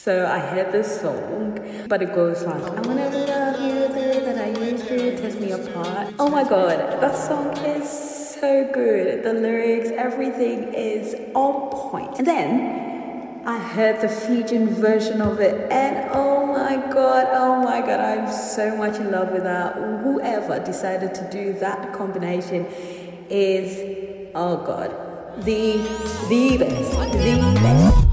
So I heard this song, but it goes like, I'm gonna love you the way that I used to, tears me apart. Oh my god, that song is so good. The lyrics, everything is on point. And then I heard the Fijian version of it, and oh my god, I'm so much in love with that. Whoever decided to do that combination is, oh god, the best.